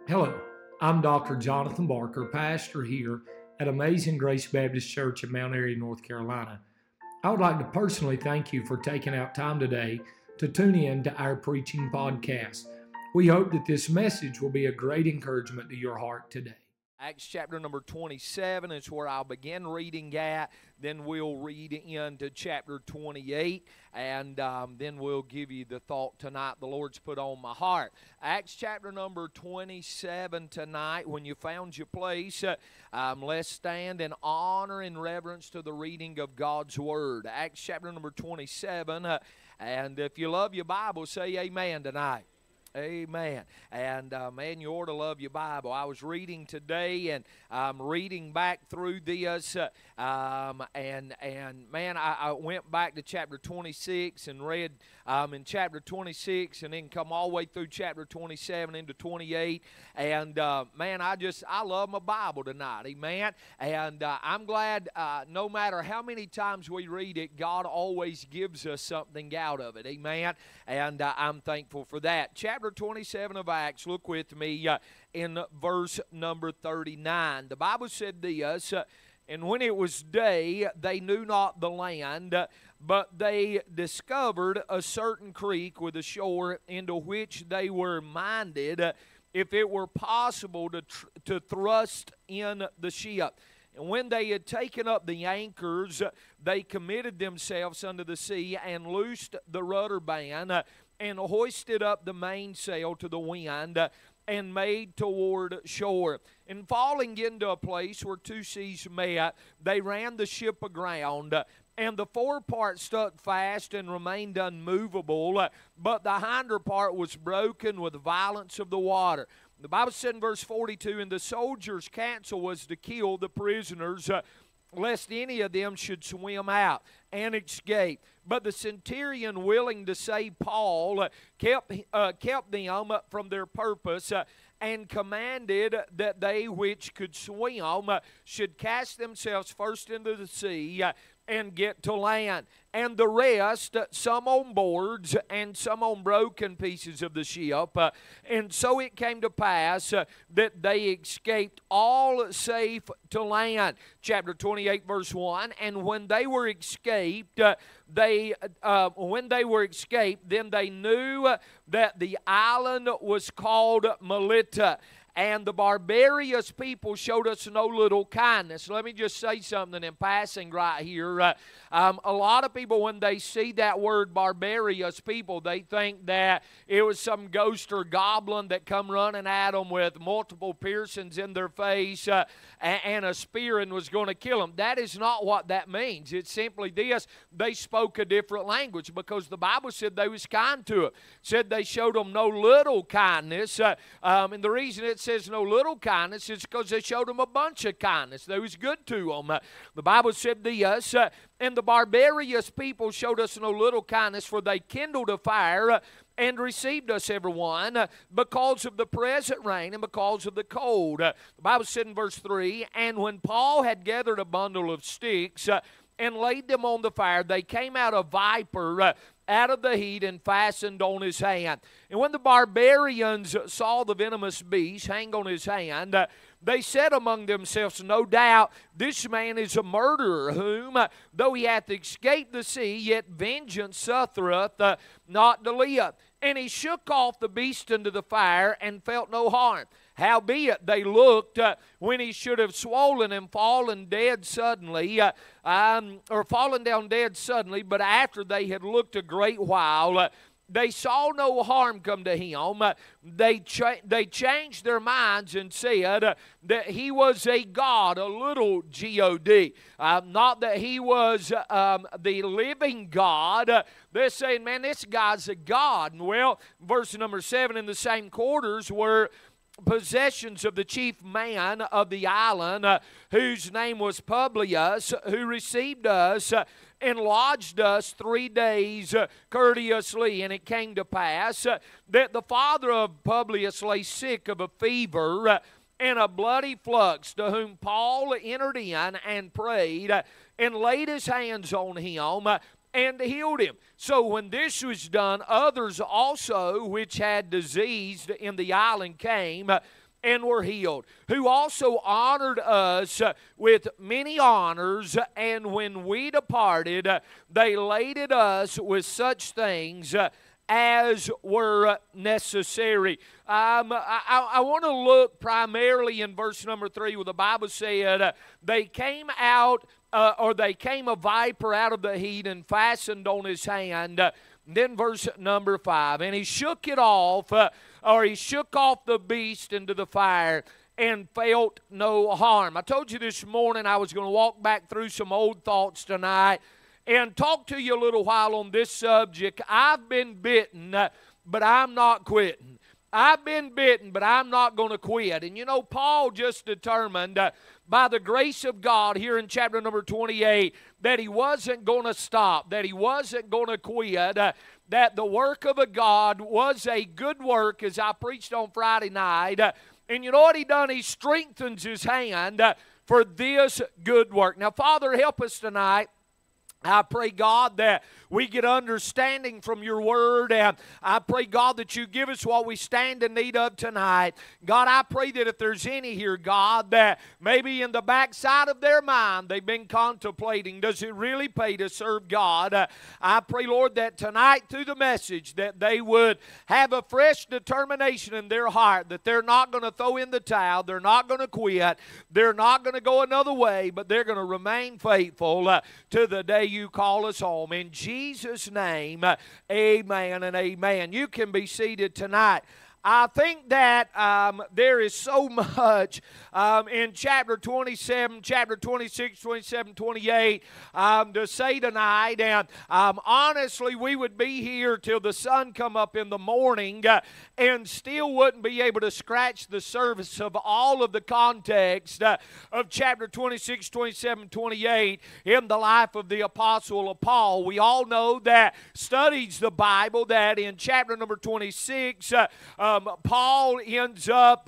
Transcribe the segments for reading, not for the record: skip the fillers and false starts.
Hello, I'm Dr. Jonathan Barker, pastor here at Amazing Grace Baptist Church in Mount Airy, North Carolina. I would like to personally thank you for taking out time today to tune in to our preaching podcast. We hope that this message will be a great encouragement to your heart today. Acts chapter number 27 is where I'll begin reading at. Then we'll read into chapter 28, and then we'll give you the thought tonight the Lord's put on my heart. Acts chapter number 27 tonight. When you found your place, let's stand in honor and reverence to the reading of God's Word. Acts chapter number 27, and if you love your Bible, say amen tonight. Amen. And, man, you ought to love your Bible. I was reading today, and I'm reading back through this, and man, I went back to chapter 26 and read in chapter 26 and then come all the way through chapter 27 into 28. And, man, I love my Bible tonight. Amen. And I'm glad no matter how many times we read it, God always gives us something out of it. Amen. And I'm thankful for that. Chapter 27 of Acts, look with me in verse number 39. The Bible said this, and when it was day, they knew not the land, but they discovered a certain creek with a shore, into which they were minded, if it were possible, to thrust in the ship. And when they had taken up the anchors, they committed themselves unto the sea, and loosed the rudder band, and hoisted up the mainsail to the wind, and made toward shore. And falling into a place where two seas met, they ran the ship aground, and the forepart stuck fast and remained unmovable, but the hinder part was broken with violence of the water. The Bible said in verse 42, and the soldiers' counsel was to kill the prisoners, lest any of them should swim out and escape. But the centurion, willing to save Paul, kept them from their purpose, and commanded that they which could swim should cast themselves first into the sea and get to land. And the rest, some on boards and some on broken pieces of the ship. And so it came to pass that they escaped all safe to land. Chapter 28, verse 1. And when they were escaped, then they knew that the island was called Melita. And the barbarous people showed us no little kindness. Let me just say something in passing right here. A lot of people, when they see that word barbarous people, they think that it was some ghost or goblin that come running at them with multiple piercings in their face and a spear and was going to kill them. That is not what that means. It's simply this: they spoke a different language, because the Bible said they was kind to them. It said they showed them no little kindness. And the reason it says no little kindness is because they showed them a bunch of kindness. They was good to them. The Bible said this, and the barbarous people showed us no little kindness, for they kindled a fire and received us everyone because of the present rain and because of the cold. The Bible said in verse 3, and when Paul had gathered a bundle of sticks and laid them on the fire, they came out a viper out of the heat and fastened on his hand. And when the barbarians saw the venomous beast hang on his hand, they said among themselves, no doubt this man is a murderer, whom, though he hath escaped the sea, yet vengeance suffereth not to live. And he shook off the beast into the fire, and felt no harm. Howbeit they looked when he should have swollen and fallen dead suddenly, or fallen down dead suddenly, but after they had looked a great while, they saw no harm come to him. They changed their minds and said that he was a god, a little God. Not that he was the living God. They're saying, man, this guy's a god. And well, verse number 7, in the same quarters were possessions of the chief man of the island, whose name was Publius, who received us and lodged us 3 days courteously. And it came to pass that the father of Publius lay sick of a fever and a bloody flux, to whom Paul entered in and prayed and laid his hands on him and healed him. So when this was done, others also which had diseased in the island came, and were healed, who also honored us with many honors, and when we departed, they laded us with such things as were necessary. I want to look primarily in verse number 3 where the Bible said, they came out, or they came a viper out of the heat and fastened on his hand. Then verse number 5, and he shook it off, or he shook off the beast into the fire and felt no harm. I told you this morning I was going to walk back through some old thoughts tonight and talk to you a little while on this subject. I've been bitten, but I'm not quitting. I've been bitten, but I'm not going to quit. And you know, Paul just determined by the grace of God here in chapter number 28 that he wasn't going to stop, that he wasn't going to quit, that the work of a God was a good work, as I preached on Friday night. And you know what he done? He strengthens his hand for this good work. Now, Father, help us tonight. I pray, God, that we get understanding from your word, and I pray, God, that you give us what we stand in need of tonight. God, I pray that if there's any here, God, that maybe in the backside of their mind they've been contemplating, does it really pay to serve God? I pray, Lord, that tonight through the message that they would have a fresh determination in their heart that they're not going to throw in the towel, they're not going to quit, they're not going to go another way, but they're going to remain faithful to the day you call us home. In Jesus' name, amen and amen. You can be seated tonight. I think that there is so much in chapter 27, chapter 26, 27, 28 to say tonight. And honestly, we would be here till the sun come up in the morning and still wouldn't be able to scratch the surface of all of the context of chapter 26, 27, 28 in the life of the Apostle of Paul. We all know that studies the Bible that in chapter number 26, Paul ends up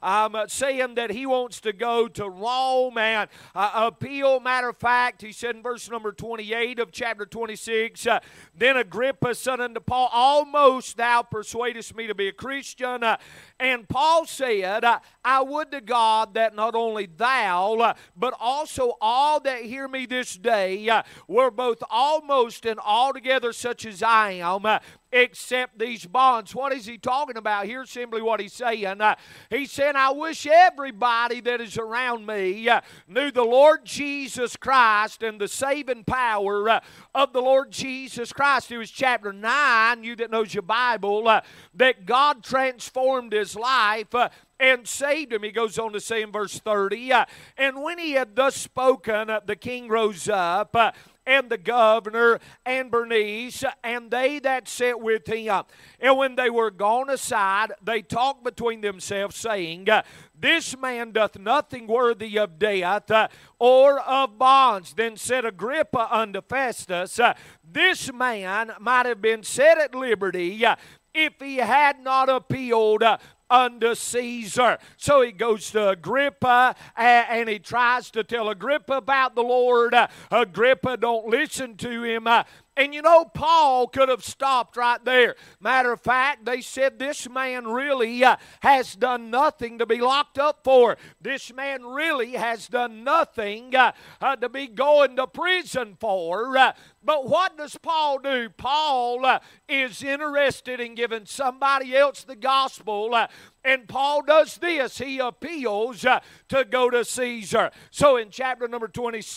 saying that he wants to go to Rome and appeal. Matter of fact, he said in verse number 28 of chapter 26, then Agrippa said unto Paul, almost thou persuadest me to be a Christian. And Paul said, I would to God that not only thou, but also all that hear me this day were both almost and altogether such as I am, except these bonds. What is he talking about? Here's simply what he's saying. He's saying, I wish everybody that is around me knew the Lord Jesus Christ and the saving power of the Lord Jesus Christ. It was chapter 9, you that knows your Bible, that God transformed his life and saved him. He goes on to say in verse 30, and when he had thus spoken, the king rose up, and the governor, and Bernice, and they that sat with him. And when they were gone aside, they talked between themselves, saying, this man doth nothing worthy of death or of bonds. Then said Agrippa unto Festus, this man might have been set at liberty if he had not appealed unto Caesar. So he goes to Agrippa and he tries to tell Agrippa about the Lord. Agrippa don't listen to him. And you know, Paul could have stopped right there. Matter of fact, they said this man really has done nothing to be locked up for. This man really has done nothing to be going to prison for. But what does Paul do? Paul is interested in giving somebody else the gospel. And Paul does this. He appeals to go to Caesar. So in chapter number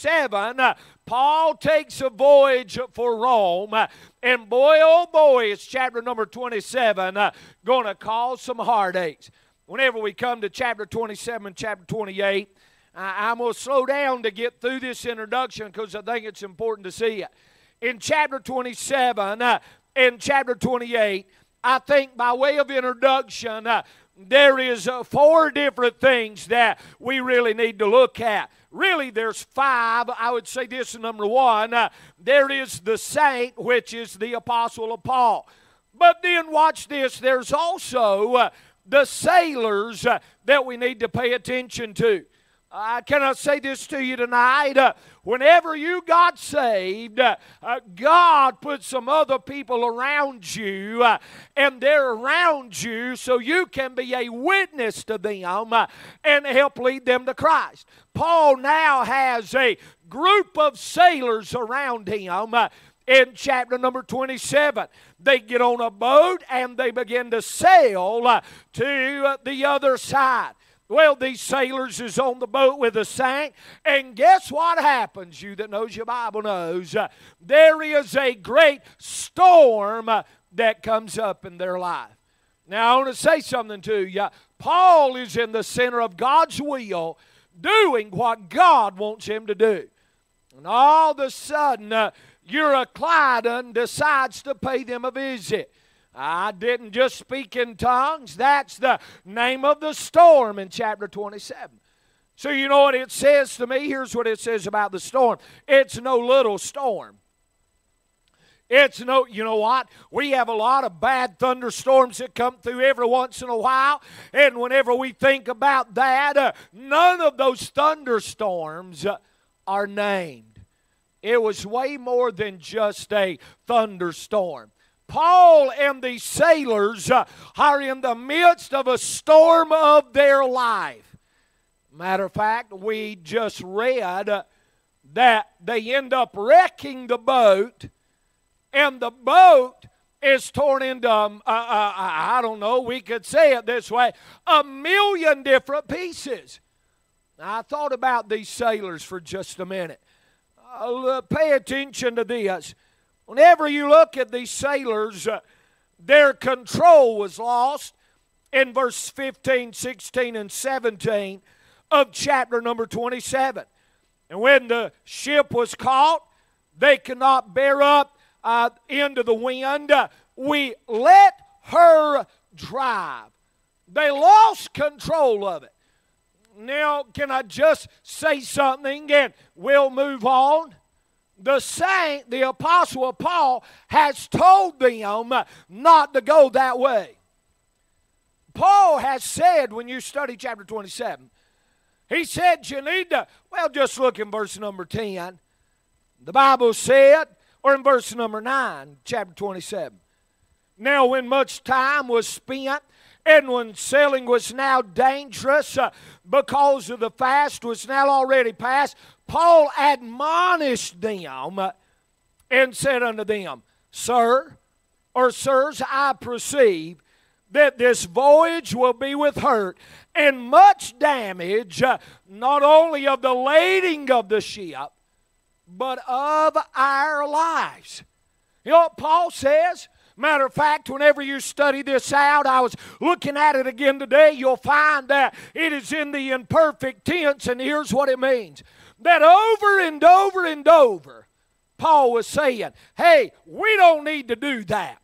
27, Paul takes a voyage for Rome. And boy, oh boy, is chapter number 27 going to cause some heartaches. Whenever we come to chapter 27 and chapter 28, I'm going to slow down to get through this introduction because I think it's important to see it. In chapter 27 and chapter 28, I think by way of introduction, there is 4 different things that we really need to look at. Really, there's 5. I would say this is number 1. There is the saint, which is the Apostle of Paul. But then watch this. There's also the sailors that we need to pay attention to. Can I say this to you tonight? whenever you got saved, God put some other people around you, and they're around you so you can be a witness to them and help lead them to Christ. Paul now has a group of sailors around him. In chapter number 27, they get on a boat and they begin to sail to the other side. Well, these sailors is on the boat with the saint, and guess what happens? You that knows your Bible knows. There is a great storm that comes up in their life. Now, I want to say something to you. Paul is in the center of God's will, doing what God wants him to do. And all of a sudden, Euroclydon decides to pay them a visit. I didn't just speak in tongues. That's the name of the storm in chapter 27. So you know what it says to me? Here's what it says about the storm. It's no little storm. It's no, you know what? We have a lot of bad thunderstorms that come through every once in a while. And whenever we think about that, none of those thunderstorms are named. It was way more than just a thunderstorm. Paul and the sailors are in the midst of a storm of their life. Matter of fact, we just read that they end up wrecking the boat, and the boat is torn into, I don't know, we could say it this way, 1,000,000 different pieces. Now, I thought about these sailors for just a minute. Pay attention to this. Whenever you look at these sailors, their control was lost in verse 15, 16, and 17 of chapter number 27. And when the ship was caught, they could not bear up into the wind. We let her drive. They lost control of it. Now, can I just say something and we'll move on? The saint, the apostle Paul, has told them not to go that way. Paul has said, when you study chapter 27, he said you need to, well, just look in verse number 10. The Bible said, or in verse number 9, chapter 27. Now, when much time was spent, and when sailing was now dangerous because of the fast was now already past, Paul admonished them and said unto them, Sir, or sirs, I perceive that this voyage will be with hurt and much damage, not only of the lading of the ship, but of our lives. You know what Paul says? Matter of fact, whenever you study this out, I was looking at it again today, you'll find that it is in the imperfect tense, and here's what it means. That over and over and over, Paul was saying, hey, we don't need to do that.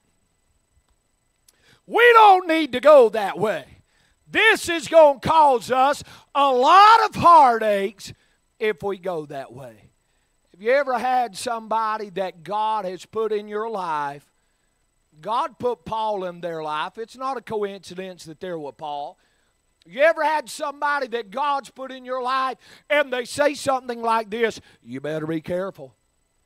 We don't need to go that way. This is going to cause us a lot of heartaches if we go that way. Have you ever had somebody that God has put in your life? God put Paul in their life. It's not a coincidence that they're with Paul. You ever had somebody that God's put in your life and they say something like this, you better be careful.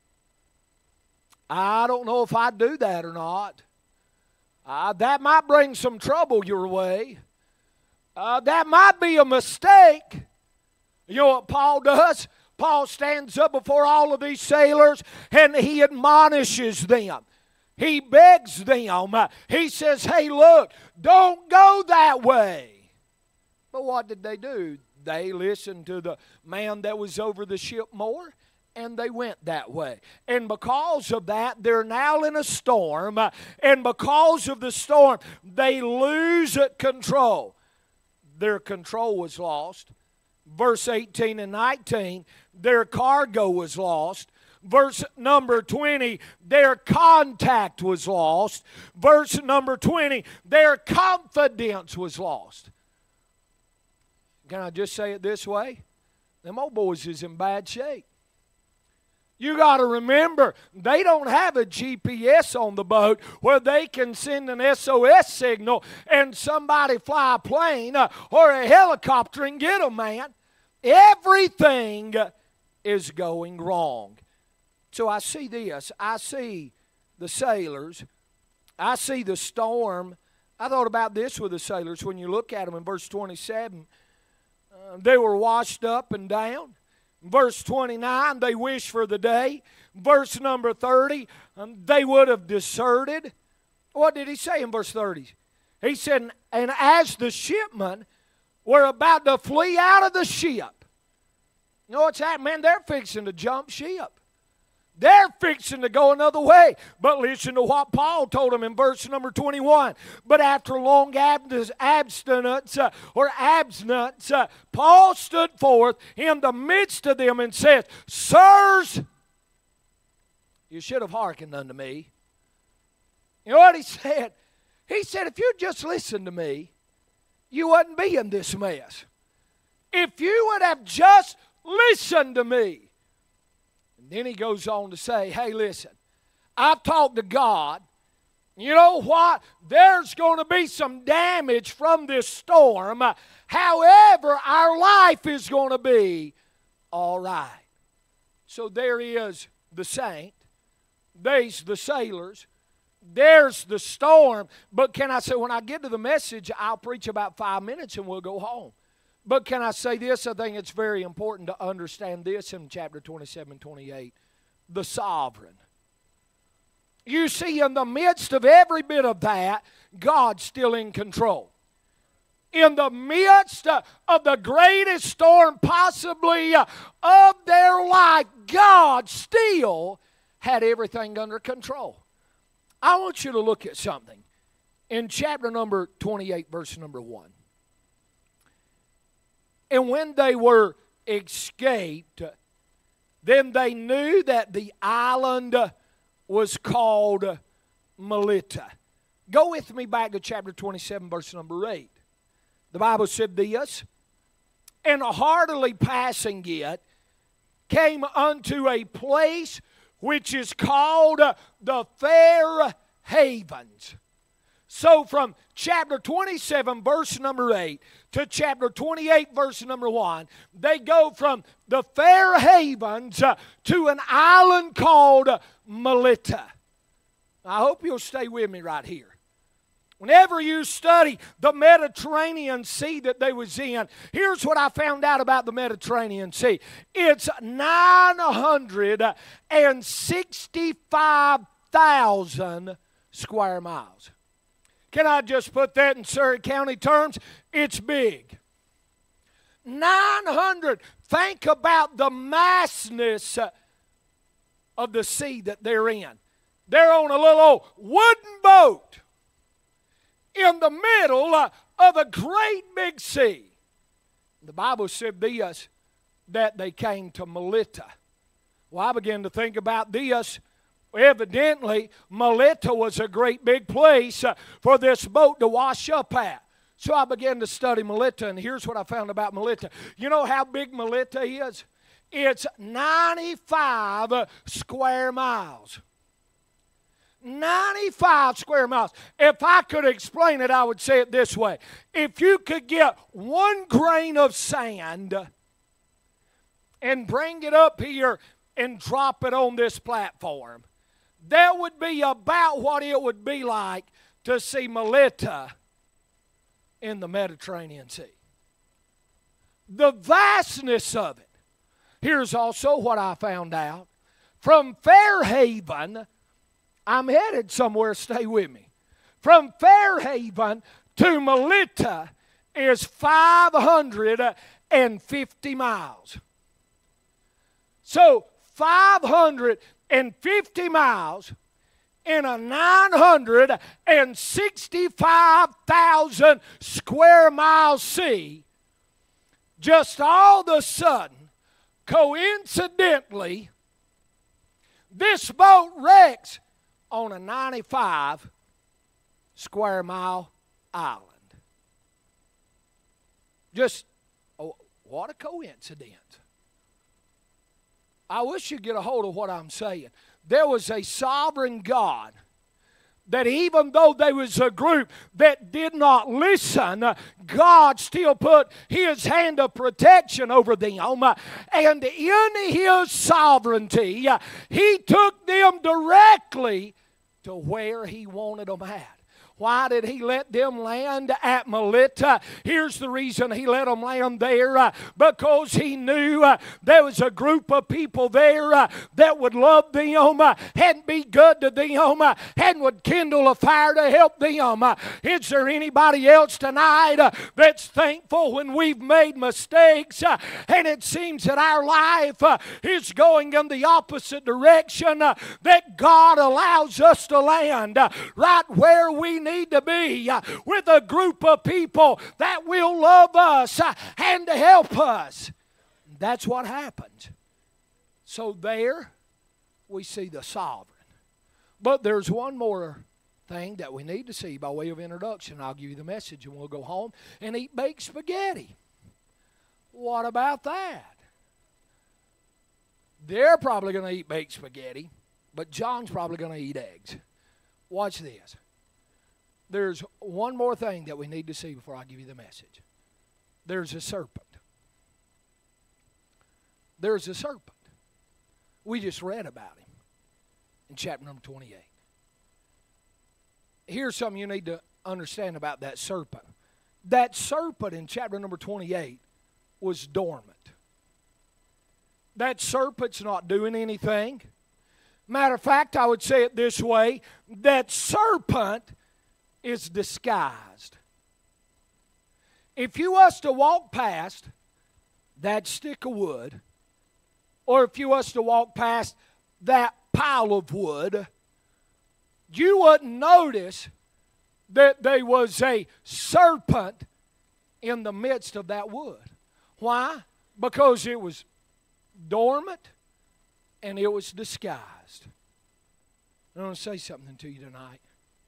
I don't know if I'd do that or not. That might bring some trouble your way. That might be a mistake. You know what Paul does? Paul stands up before all of these sailors and he admonishes them. He begs them. He says, hey, look, don't go that way. But what did they do? They listened to the man that was over the ship more, and they went that way. And because of that, they're now in a storm. And because of the storm, they lose control. Their control was lost. Verse 18 and 19, their cargo was lost. Verse number 20, their contact was lost. Verse number 20, their confidence was lost. Can I just say it this way? Them old boys is in bad shape. You got to remember, they don't have a GPS on the boat where they can send an SOS signal and somebody fly a plane or a helicopter and get them, man. Everything is going wrong. So I see this. I see the sailors. I see the storm. I thought about this with the sailors. When you look at them in verse 27, they were washed up and down. Verse 29, they wished for the day. Verse number 30, they would have deserted. What did he say in verse 30? He said, and as the shipmen were about to flee out of the ship. You know what's happening? Man, they're fixing to jump ship. They're fixing to go another way. But listen to what Paul told them in verse number 21. But after long abstinence, Paul stood forth in the midst of them and said, Sirs, you should have hearkened unto me. You know what he said? He said, if you'd just listened to me, you wouldn't be in this mess. If you would have just listened to me. Then he goes on to say, hey, listen, I've talked to God. You know what? There's going to be some damage from this storm. However, our life is going to be all right. So there is the saint. There's the sailors. There's the storm. But can I say, when I get to the message, I'll preach about 5 minutes and we'll go home. But can I say this? I think it's very important to understand this in chapter 27, 28. The sovereign. You see, in the midst of every bit of that, God's still in control. In the midst of the greatest storm possibly of their life, God still had everything under control. I want you to look at something. In chapter number 28, verse number 1. And when they were escaped, then they knew that the island was called Melita. Go with me back to chapter 27, verse number 8. The Bible said this, and heartily passing it, came unto a place which is called the Fair Havens. So from chapter 27, verse number 8, to chapter 28, verse number 1, they go from the Fair Havens to an island called Melita. I hope you'll stay with me right here. Whenever you study the Mediterranean Sea that they was in, here's what I found out about the Mediterranean Sea. It's 965,000 square miles. Can I just put that in Surrey County terms? It's big. 900. Think about the massness of the sea that they're in. They're on a little old wooden boat in the middle of a great big sea. The Bible said this, that they came to Melita. Well, I began to think about this. Evidently, Melita was a great big place for this boat to wash up at. So I began to study Melita, and here's what I found about Melita. You know how big Melita is? It's 95 square miles. 95 square miles. If I could explain it, I would say it this way. If you could get one grain of sand and bring it up here and drop it on this platform, that would be about what it would be like to see Melita in the Mediterranean Sea. The vastness of it. Here's also what I found out. From Fairhaven, I'm headed somewhere, stay with me. From Fairhaven to Melita is 550 miles. So 550 miles in a 965,000 square mile sea, just all of a sudden, coincidentally, this boat wrecks on a 95 square mile island. Just, oh, what a coincidence. I wish you'd get a hold of what I'm saying. There was a sovereign God that even though there was a group that did not listen, God still put His hand of protection over them. And in His sovereignty, He took them directly to where He wanted them at. Why did He let them land at Melita? Here's the reason He let them land there. Because He knew there was a group of people there that would love them and be good to them and would kindle a fire to help them. Is there anybody else tonight that's thankful when we've made mistakes and it seems that our life is going in the opposite direction, that God allows us to land right where we need to be with a group of people that will love us and help us? That's what happens. So there we see the sovereign. But there's one more thing that we need to see by way of introduction. I'll give you the message and we'll go home and eat baked spaghetti. What about that? They're probably going to eat baked spaghetti, but John's probably going to eat eggs. Watch this. There's one more thing that we need to see before I give you the message. There's a serpent. There's a serpent. We just read about him in chapter number 28. Here's something you need to understand about that serpent. That serpent in chapter number 28 was dormant. That serpent's not doing anything. Matter of fact, I would say it this way. That serpent is disguised. If you was to walk past that stick of wood, or if you was to walk past that pile of wood, you wouldn't notice that there was a serpent in the midst of that wood. Why? Because it was dormant and it was disguised. I want to say something to you tonight.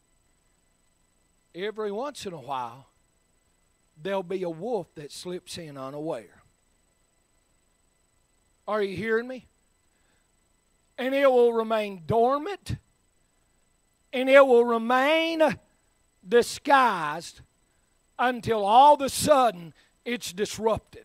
Every once in a while, there'll be a wolf that slips in unaware. Are you hearing me? And it will remain dormant, and it will remain disguised until all of a sudden it's disrupted.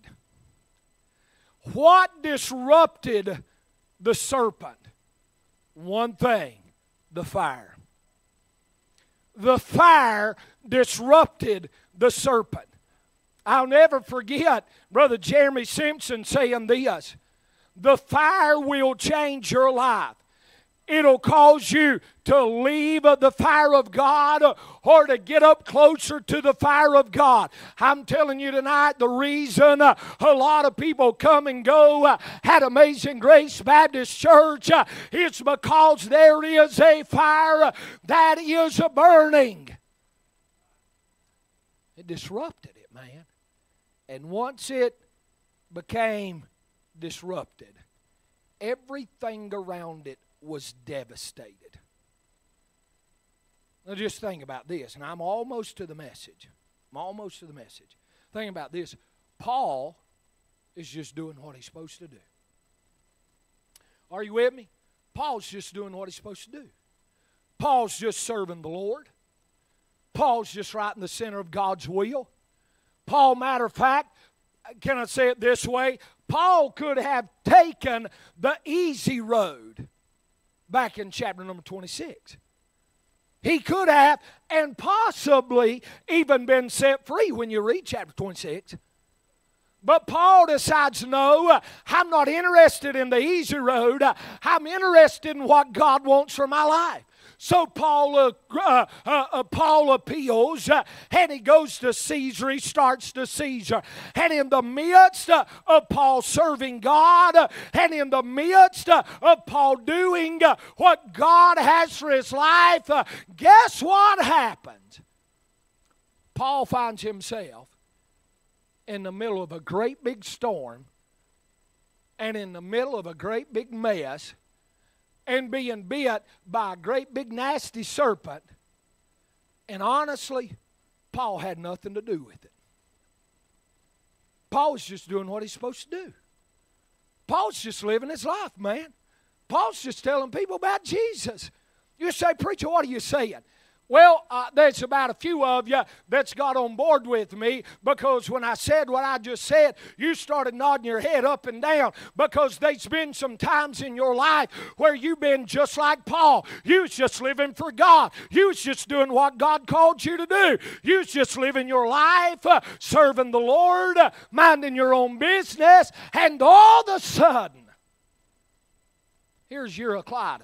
What disrupted the serpent? One thing, the fire. The fire disrupted the serpent. I'll never forget Brother Jeremy Simpson saying this: the fire will change your life. It'll cause you to leave the fire of God or to get up closer to the fire of God. I'm telling you tonight, the reason a lot of people come and go at Amazing Grace Baptist Church is because there is a fire that is burning. It disrupted it, man. And once it became disrupted, everything around it was devastated. Now just think about this, and I'm almost to the message. Think about this. Paul is just doing what he's supposed to do. Are you with me? Paul's just doing what he's supposed to do. Paul's just serving the Lord. Paul's just right in the center of God's will. Paul, matter of fact, can I say it this way? Paul could have taken the easy road back in chapter number 26. He could have, and possibly even been set free when you read chapter 26. But Paul decides, no, I'm not interested in the easy road. I'm interested in what God wants for my life. So Paul appeals, and he goes to Caesar. He starts to Caesar. And in the midst of Paul serving God, and in the midst of Paul doing what God has for his life, guess what happens? Paul finds himself in the middle of a great big storm, and in the middle of a great big mess, and being bit by a great big nasty serpent. And honestly, Paul had nothing to do with it. Paul was just doing what he's supposed to do. Paul's just living his life, man. Paul's just telling people about Jesus. You say, preacher, what are you saying? Well, there's about a few of you that's got on board with me, because when I said what I just said, you started nodding your head up and down, because there's been some times in your life where you've been just like Paul. You was just living for God. You was just doing what God called you to do. You was just living your life, serving the Lord, minding your own business, and all of a sudden, here's Euroclydon.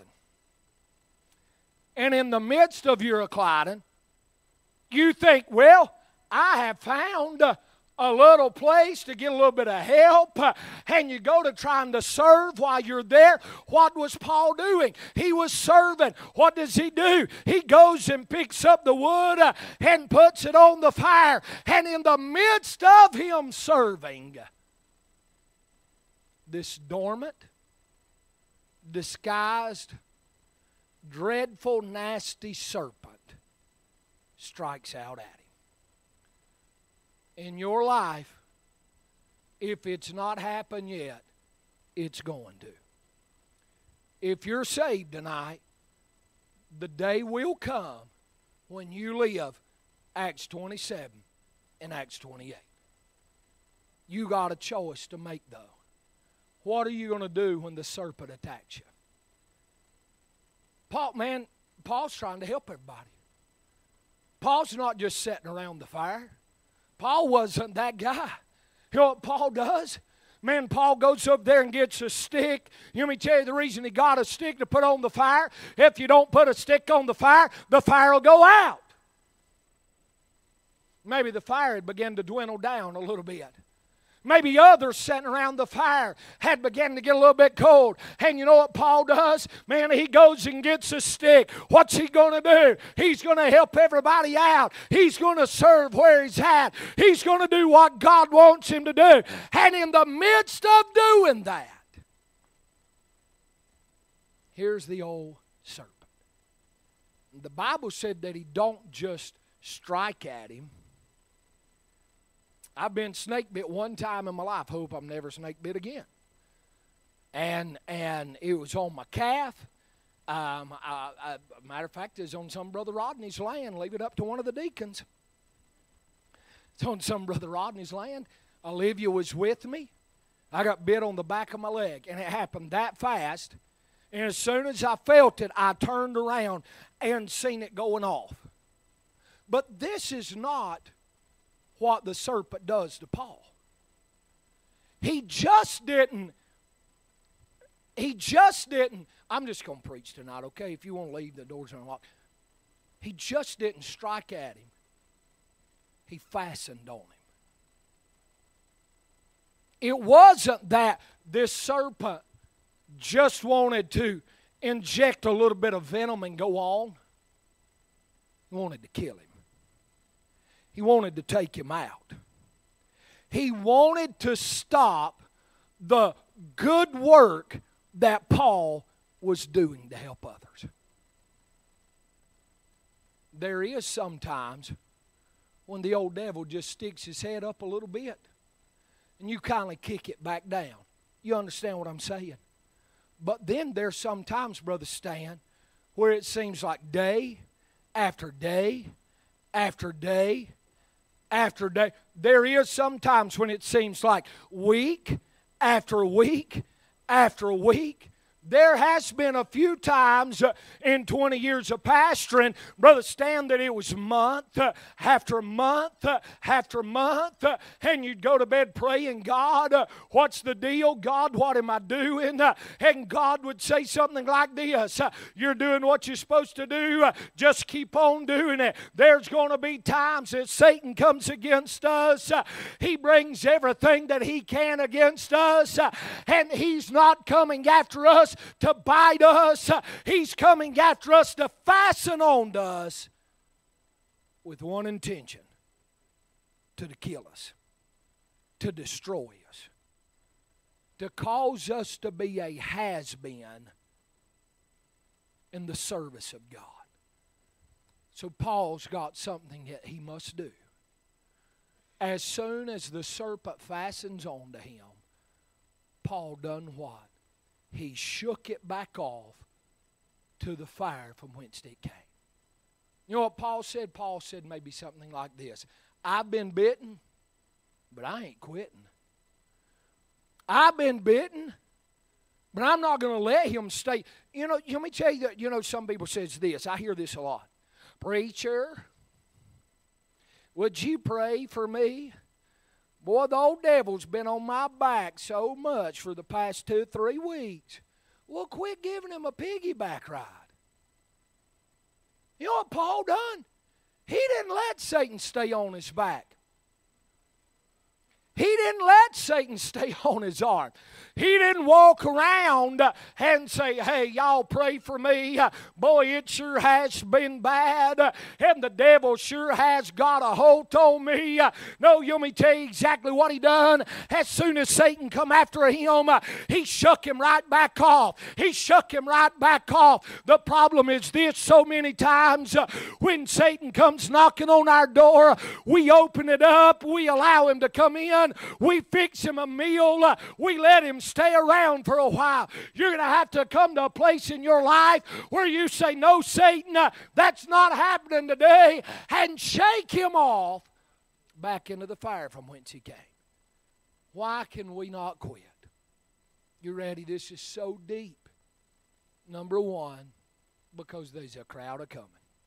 And in the midst of Euroclydon, you think, well, I have found a little place to get a little bit of help, and you go to trying to serve while you're there. What was Paul doing? He was serving. What does he do? He goes and picks up the wood and puts it on the fire. And in the midst of him serving, this dormant, disguised, dreadful, nasty serpent strikes out at him. In your life, if it's not happened yet, it's going to. If you're saved tonight, the day will come when you live Acts 27 and Acts 28. You got a choice to make, though. What are you going to do when the serpent attacks you? Paul's trying to help everybody. Paul's not just sitting around the fire. Paul wasn't that guy. You know what Paul does? Man, Paul goes up there and gets a stick. Let me tell you the reason he got a stick to put on the fire. If you don't put a stick on the fire will go out. Maybe the fire had begun to dwindle down a little bit. Maybe others sitting around the fire had begun to get a little bit cold. And you know what Paul does? Man, he goes and gets a stick. What's he going to do? He's going to help everybody out. He's going to serve where he's at. He's going to do what God wants him to do. And in the midst of doing that, here's the old serpent. The Bible said that he don't just strike at him. I've been snake bit one time in my life. Hope I'm never snake bit again. And it was on my calf. Matter of fact, it's on some Brother Rodney's land. Leave it up to one of the deacons. It's on some Brother Rodney's land. Olivia was with me. I got bit on the back of my leg, and it happened that fast. And as soon as I felt it, I turned around and seen it going off. But this is not what the serpent does to Paul. He just didn't, I'm just going to preach tonight, okay? If you want to leave, the doors are unlocked. He just didn't strike at him. He fastened on him. It wasn't that this serpent just wanted to inject a little bit of venom and go on. He wanted to kill him. He wanted to take him out. He wanted to stop the good work that Paul was doing to help others. There is sometimes when the old devil just sticks his head up a little bit and you kindly kick it back down. You understand what I'm saying? But then there's sometimes, Brother Stan, where it seems like day after day after day after day. There is sometimes when it seems like week after week after week. There has been a few times in 20 years of pastoring, Brother Stan, that it was month after month after month, and you'd go to bed praying, God, what's the deal? God, what am I doing? And God would say something like this, you're doing what you're supposed to do, just keep on doing it. There's going to be times that Satan comes against us. He brings everything that he can against us, and he's not coming after us to bite us. He's coming after us to fasten on to us with one intention: to kill us, to destroy us, to cause us to be a has-been in the service of God. So Paul's got something that he must do. As soon as the serpent fastens on to him, Paul done what? He shook it back off to the fire from whence it came. You know what Paul said? Paul said maybe something like this. I've been bitten, but I ain't quitting. I've been bitten, but I'm not going to let him stay. You know, let me tell you that, some people says this. I hear this a lot. Preacher, would you pray for me? Boy, the old devil's been on my back so much for the past 2 or 3 weeks. Well, quit giving him a piggyback ride. You know what Paul done? He didn't let Satan stay on his back. He didn't let Satan stay on his arm. He didn't walk around and say, hey, y'all pray for me. Boy, it sure has been bad. And the devil sure has got a hold on me. No, let me tell you exactly what he done. As soon as Satan come after him, he shook him right back off. He shook him right back off. The problem is this: so many times when Satan comes knocking on our door, we open it up, we allow him to come in, we fix him a meal, we let him stay around for a while. You're going to have to come to a place in your life where you say, no, Satan, that's not happening today, and shake him off back into the fire from whence he came. Why can we not quit? You ready? This is so deep. Number one, because there's a crowd a-coming.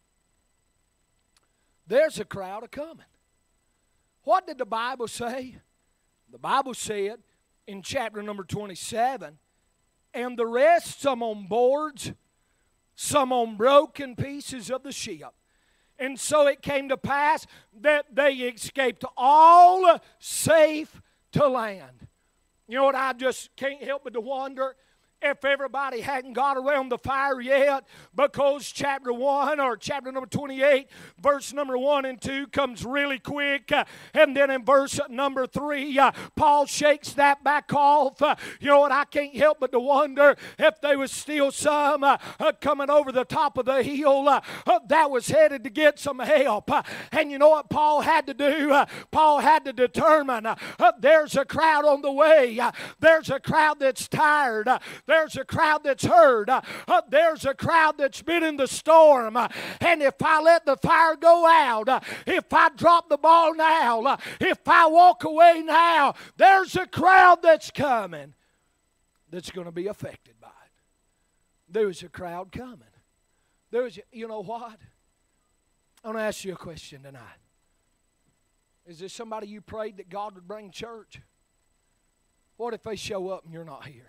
There's a crowd a-coming. What did the Bible say? The Bible said in chapter number 27, and the rest, some on boards, some on broken pieces of the ship. And so it came to pass that they escaped all safe to land. You know what, I just can't help but to wonder if everybody hadn't got around the fire yet, because chapter 1 or chapter number 28, verse number 1 and 2 comes really quick. And then in verse number 3, Paul shakes that back off. You know what, I can't help but to wonder if there was still some coming over the top of the hill that was headed to get some help. And you know what Paul had to do? Paul had to determine there's a crowd on the way. There's a crowd that's tired. There's a crowd that's hurt. There's a crowd that's been in the storm. And if I let the fire go out, if I drop the ball now, if I walk away now, there's a crowd that's coming that's going to be affected by it. There's a crowd coming. You know what? I want to ask you a question tonight. Is there somebody you prayed that God would bring church? What if they show up and you're not here?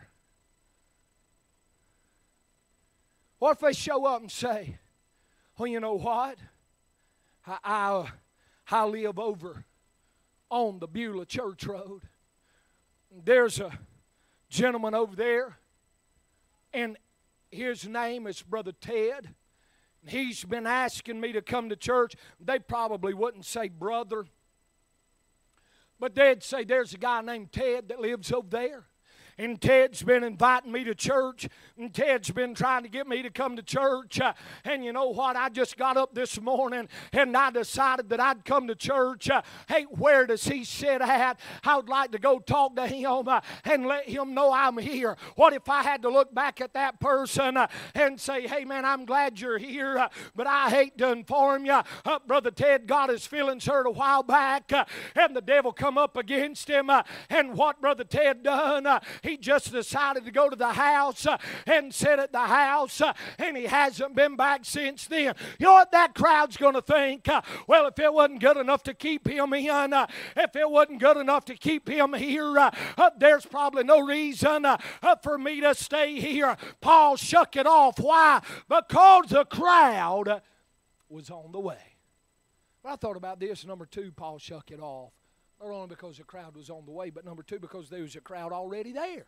What if they show up and say, well, you know what? I live over on the Beulah Church Road. There's a gentleman over there, and his name is Brother Ted. He's been asking me to come to church. They probably wouldn't say brother, but they'd say there's a guy named Ted that lives over there. And Ted's been inviting me to church. And Ted's been trying to get me to come to church. And you know what? I just got up this morning and I decided that I'd come to church. Hey, where does he sit at? I would like to go talk to him and let him know I'm here. What if I had to look back at that person and say, hey, man, I'm glad you're here, but I hate to inform you, Brother Ted got his feelings hurt a while back, and the devil come up against him. And what Brother Ted done? He just decided to go to the house and sit at the house, and he hasn't been back since then. You know what that crowd's going to think? Well, if it wasn't good enough to keep him in, if it wasn't good enough to keep him here, there's probably no reason for me to stay here. Paul shook it off. Why? Because the crowd was on the way. But I thought about this. Number 2, Paul shook it off. Not only because the crowd was on the way, but number 2, because there was a crowd already there.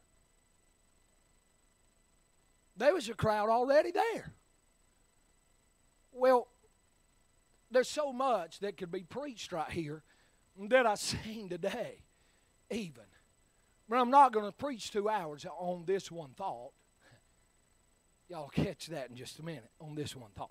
There was a crowd already there. Well, there's so much that could be preached right here that I've seen today, even. But I'm not going to preach 2 hours on this one thought. Y'all catch that in just a minute, on this one thought.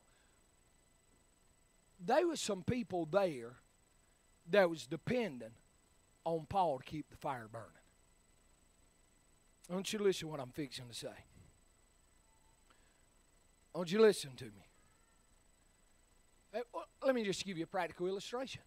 There was some people there that was dependent on Paul to keep the fire burning. I want you to listen to what I'm fixing to say. I want you to listen to me. Let me just give you a practical illustration.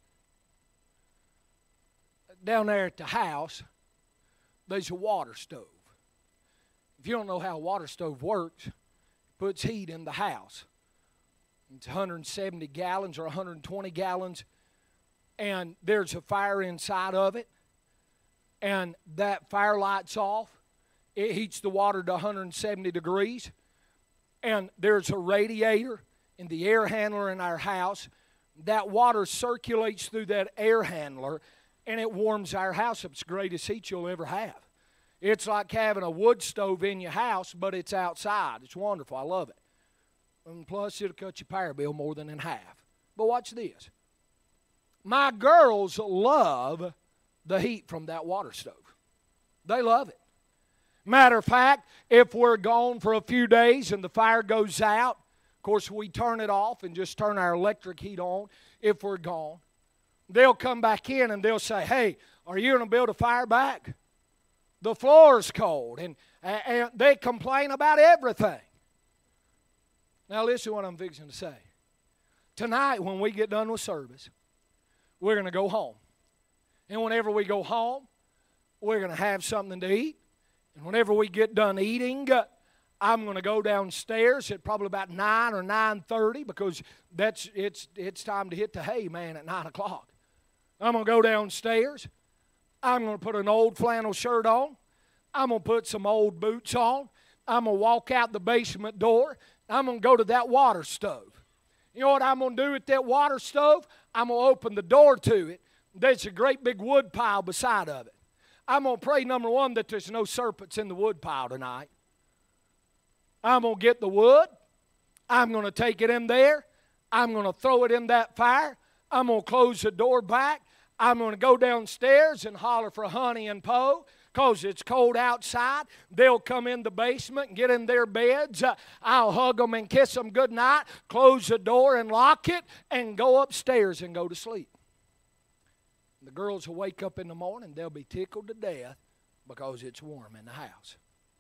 Down there at the house, there's a water stove. If you don't know how a water stove works, it puts heat in the house. It's 170 gallons or 120 gallons, and there's a fire inside of it, and that fire lights off. It heats the water to 170 degrees, and there's a radiator in the air handler in our house. That water circulates through that air handler, and it warms our house up. It's the greatest heat you'll ever have. It's like having a wood stove in your house, but it's outside. It's wonderful. I love it. And plus, it'll cut your power bill more than in half. But watch this. My girls love the heat from that water stove. They love it. Matter of fact, if we're gone for a few days and the fire goes out, of course, we turn it off and just turn our electric heat on if we're gone. They'll come back in and they'll say, hey, are you going to build a fire back? The floor's cold. And they complain about everything. Now listen to what I'm fixing to say. Tonight when we get done with service, we're going to go home. And whenever we go home, we're going to have something to eat. And whenever we get done eating, I'm going to go downstairs at probably about 9 or 9:30 because it's time to hit the hay, man, at 9 o'clock. I'm going to go downstairs. I'm going to put an old flannel shirt on. I'm going to put some old boots on. I'm going to walk out the basement door. I'm going to go to that water stove. You know what I'm going to do at that water stove? I'm going to open the door to it. There's a great big wood pile beside of it. I'm going to pray, number one, that there's no serpents in the wood pile tonight. I'm going to get the wood. I'm going to take it in there. I'm going to throw it in that fire. I'm going to close the door back. I'm going to go downstairs and holler for Honey and Poe because it's cold outside. They'll come in the basement and get in their beds. I'll hug them and kiss them good night, close the door and lock it, and go upstairs and go to sleep. The girls will wake up in the morning. They'll be tickled to death because it's warm in the house.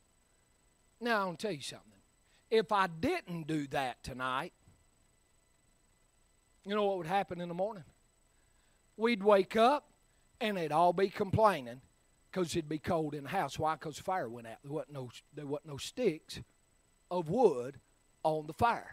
Now, I'll tell you something. If I didn't do that tonight, you know what would happen in the morning? We'd wake up, and they'd all be complaining because it'd be cold in the house. Why? Because the fire went out. There wasn't no sticks of wood on the fire.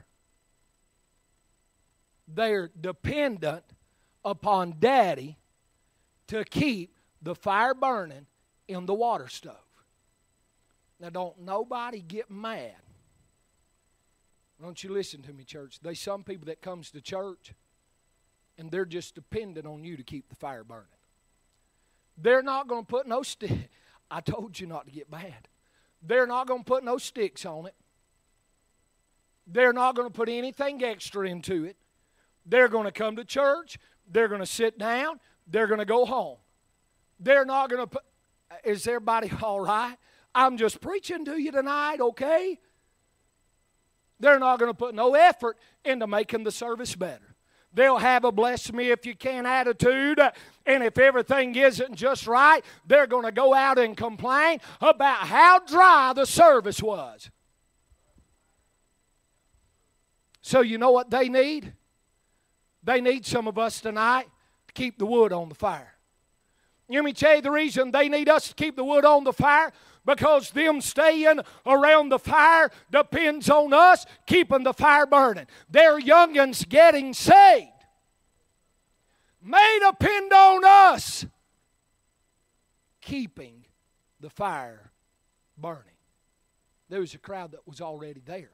They're dependent upon Daddy to keep the fire burning in the water stove. Now, don't nobody get mad. Don't you listen to me, church. There's some people that comes to church and they're just dependent on you to keep the fire burning. They're not going to put no stick. I told you not to get mad. They're not going to put no sticks on it. They're not going to put anything extra into it. They're going to come to church. They're going to sit down. They're going to go home. They're not going to put... Is everybody all right? I'm just preaching to you tonight, okay? They're not going to put no effort into making the service better. They'll have a bless me if you can attitude, and if everything isn't just right, they're going to go out and complain about how dry the service was. So you know what they need? They need some of us tonight to keep the wood on the fire. Let me tell you the reason they need us to keep the wood on the fire, because them staying around the fire depends on us keeping the fire burning. Their youngins getting saved may depend on us keeping the fire burning. There was a crowd that was already there.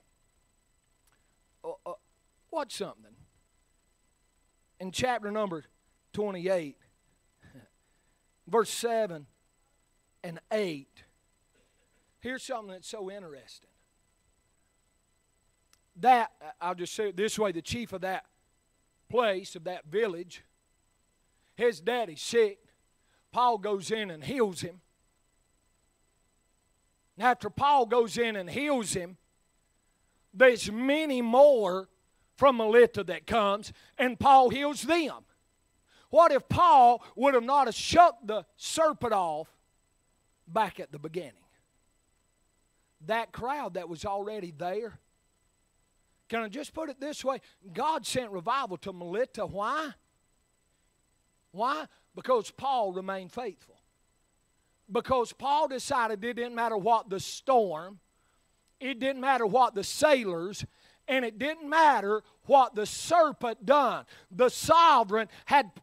Watch something. In chapter number 28, verse 7 and 8, here's something that's so interesting. That, I'll just say it this way, the chief of that place, of that village, his daddy's sick. Paul goes in and heals him. And after Paul goes in and heals him, there's many more from Melita that comes, and Paul heals them. What if Paul would have not have shut the serpent off back at the beginning? That crowd that was already there Can I just put it this way? God sent revival to Melita. Why? Why? Because Paul remained faithful. Because Paul decided it didn't matter what the storm, it didn't matter what the sailors, and it didn't matter what the serpent done. The sovereign had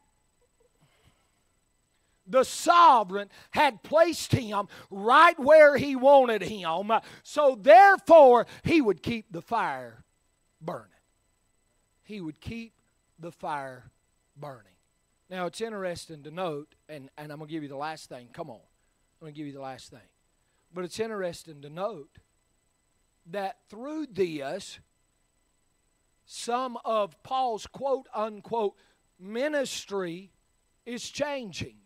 placed him right where he wanted him. So therefore, he would keep the fire burning. He would keep the fire burning. Now, it's interesting to note, and I'm going to give you the last thing. Come on. I'm going to give you the last thing. But it's interesting to note that through this, some of Paul's quote-unquote ministry is changing.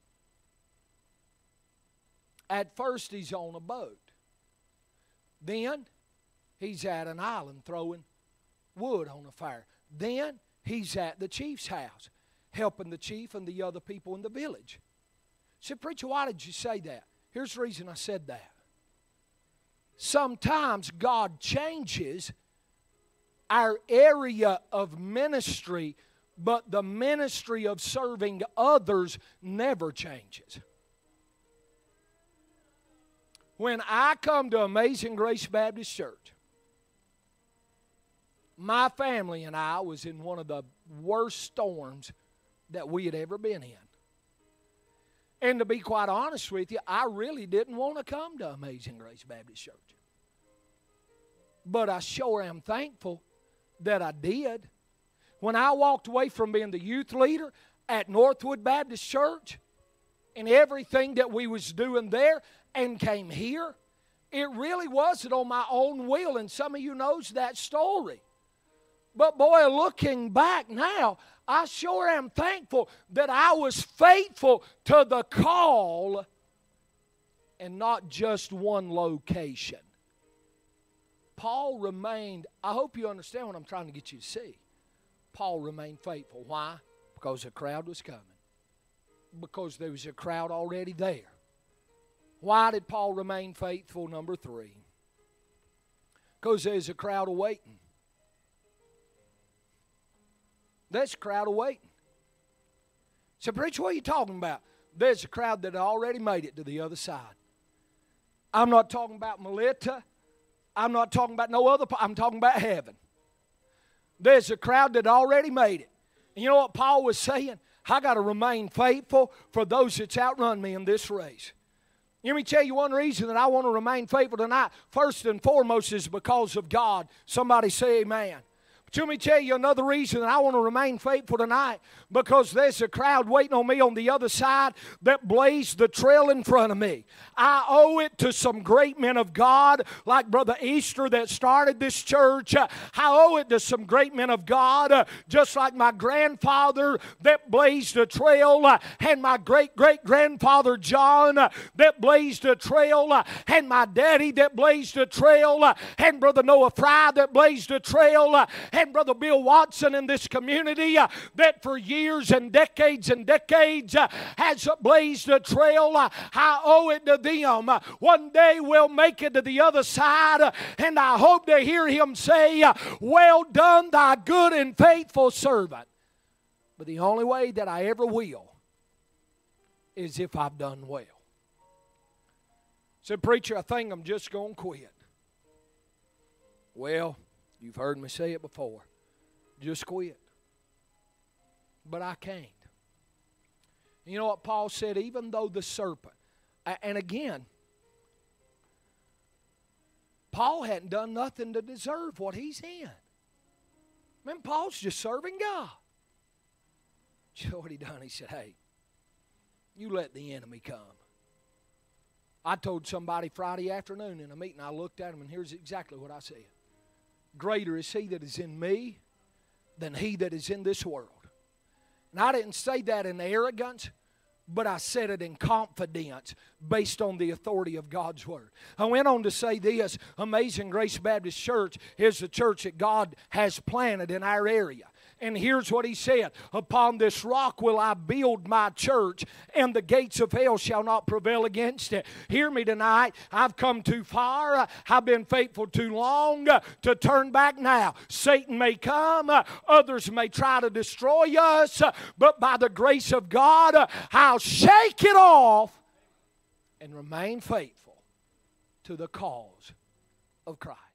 At first, he's on a boat. Then, he's at an island throwing wood on a fire. Then, he's at the chief's house, helping the chief and the other people in the village. I said, preacher, why did you say that? Here's the reason I said that. Sometimes God changes our area of ministry, but the ministry of serving others never changes. When I come to Amazing Grace Baptist Church, my family and I was in one of the worst storms that we had ever been in. And to be quite honest with you, I really didn't want to come to Amazing Grace Baptist Church. But I sure am thankful that I did. When I walked away from being the youth leader at Northwood Baptist Church and everything that we was doing there and came here, it really wasn't on my own will, and some of you knows that story. But boy, looking back now, I sure am thankful that I was faithful to the call and not just one location. Paul remained, I hope you understand what I'm trying to get you to see. Paul remained faithful. Why? Because a crowd was coming. Because there was a crowd already there. Why did Paul remain faithful? Number 3. Because there's a crowd awaiting. There's a crowd awaiting. So, preacher, what are you talking about? There's a crowd that already made it to the other side. I'm not talking about Melita. I'm not talking about no other. I'm talking about heaven. There's a crowd that already made it. And you know what Paul was saying? I got to remain faithful for those that's outrun me in this race. Let me tell you one reason that I want to remain faithful tonight. First and foremost is because of God. Somebody say amen. But let me tell you another reason that I want to remain faithful tonight, because there's a crowd waiting on me on the other side that blazed the trail in front of me. I owe it to some great men of God like Brother Easter that started this church. I owe it to some great men of God just like my grandfather that blazed a trail, and my great-great-grandfather John that blazed a trail, and my daddy that blazed a trail, and Brother Noah Fry that blazed a trail, and Brother Bill Watson in this community that for years and decades has blazed a trail. I owe it to them. One day we'll make it to the other side, and I hope to hear him say, well done, thy good and faithful servant. But the only way that I ever will is if I've done well. Said, preacher, I think I'm just going to quit. Well, you've heard me say it before. Just quit. But I can't. You know what Paul said? Even though the serpent, and again, Paul hadn't done nothing to deserve what he's in. Man, Paul's just serving God. You know what he done? He said, hey, you let the enemy come. I told somebody Friday afternoon in a meeting, I looked at him, and here's exactly what I said. Greater is he that is in me than he that is in this world. And I didn't say that in arrogance, but I said it in confidence based on the authority of God's Word. I went on to say this: Amazing Grace Baptist Church is the church that God has planted in our area. And here's what he said: upon this rock will I build my church, and the gates of hell shall not prevail against it. Hear me tonight. I've come too far. I've been faithful too long to turn back now. Satan may come. Others may try to destroy us. But by the grace of God, I'll shake it off and remain faithful to the cause of Christ.